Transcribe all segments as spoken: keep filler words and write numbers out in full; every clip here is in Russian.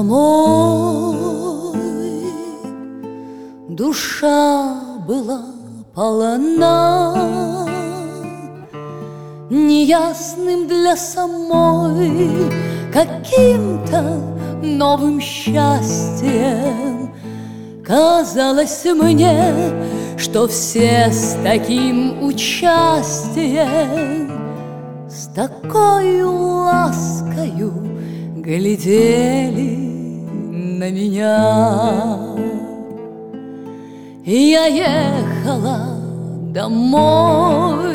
домой. Душа была полна неясным для самой каким-то новым счастьем. Казалось мне, что все с таким участием, с такой ласкою глядели на меня. И я ехала домой,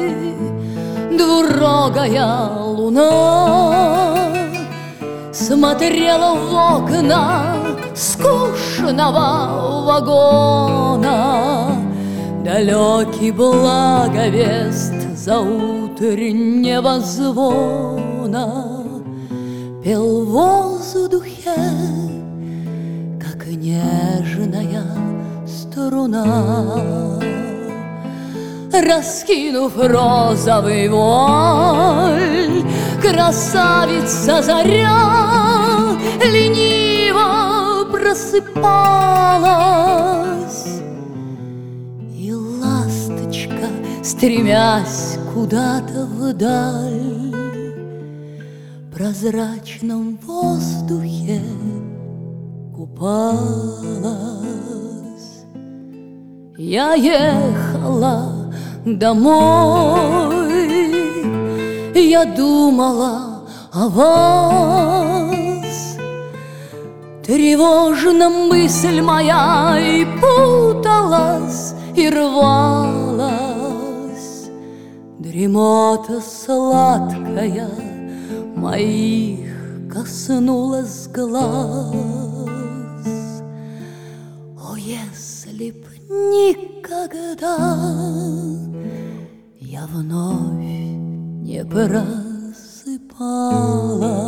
двурогая луна смотрела в окна скучного вагона. Далекий благовест заутреннего звона пел в воздухе, как нежная струна. Раскинув розовый вуаль, красавица заря лениво просыпалась, и ласточка, стремясь куда-то вдаль, в прозрачном воздухе купалась. Я ехала домой, я думала о вас. Тревожна мысль моя и путалась, и рвалась. Дремота сладкая моих коснулась глаз. О, если б никогда я вновь не просыпалась.